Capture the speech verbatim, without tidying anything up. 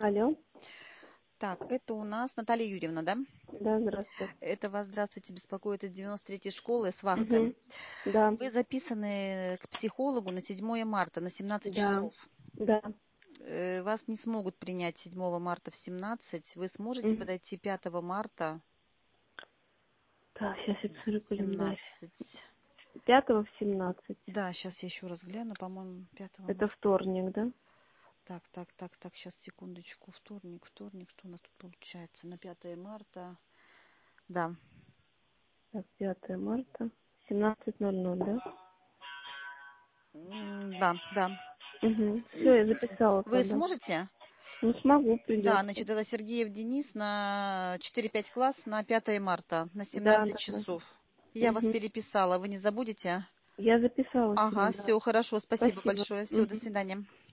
Алло. Так, это у нас Наталья Юрьевна, да? Да, здравствуйте. Это вас, здравствуйте, беспокоит из девяносто третьей школы с вахты. Угу. Да, Вы записаны к психологу на седьмое марта на семнадцать да, часов. да. Э, Вас не смогут принять седьмого марта в семнадцать. Вы сможете Мгм. подойти пятого марта Так, сейчас я посмотрю в календарь. семнадцать? Пятого в семнадцать. Да, сейчас я еще раз гляну, по-моему, пятого Это марта. вторник, да? Так, так, так, так, сейчас, секундочку. Вторник, вторник, что у нас тут получается? На пятое марта. Да. Так, пятое марта. семнадцать ноль ноль, да? М, Да, да. Угу. Все, я записала Вы тогда. сможете? Ну, смогу, Да, придется. значит, это Сергеев Денис на четыре-пять класс на пятое марта на Да, семнадцать да, да. часов. Я вас Угу. переписала, вы не забудете? Я записала себе, Ага, да. все, хорошо, спасибо Спасибо. большое. Все, до Угу. свидания.